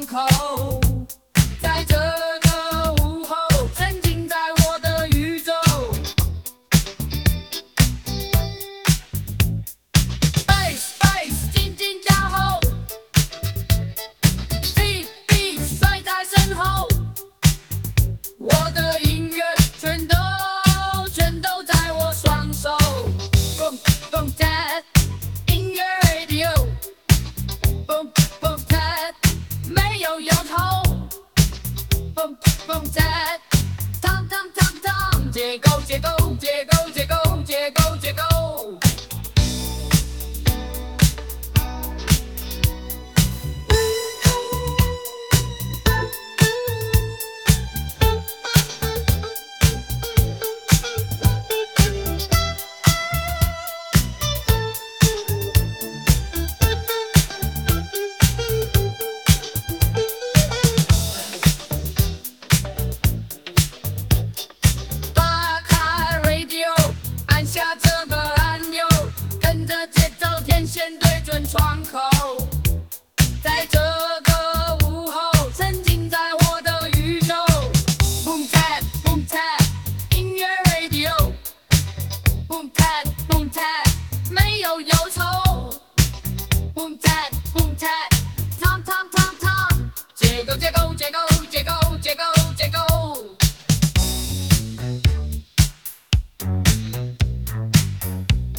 口，在这个午后，沉浸在我的宇宙。Bass bass， 紧紧加厚 ，beat beat， 甩在身后。我的音乐全都在我双手。Boom boom tap， 音乐 radio。Boom boom tap， 没有摇头。Boom boom tap， tom tom tom tom， 结构结构结构结构结构结构。